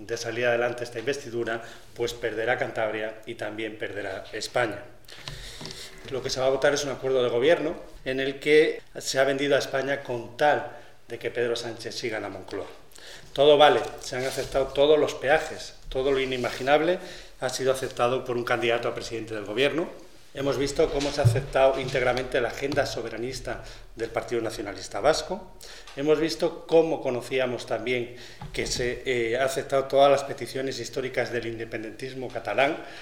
de salir adelante esta investidura, pues perderá Cantabria y también perderá España. Lo que se va a votar es un acuerdo de gobierno en el que se ha vendido a España con tal de que Pedro Sánchez siga en la Moncloa. Todo vale, se han aceptado todos los peajes, todo lo inimaginable ha sido aceptado por un candidato a presidente del gobierno. Hemos visto cómo se ha aceptado íntegramente la agenda soberanista del Partido Nacionalista Vasco. Hemos visto cómo conocíamos también que se ha aceptado todas las peticiones históricas del independentismo catalán,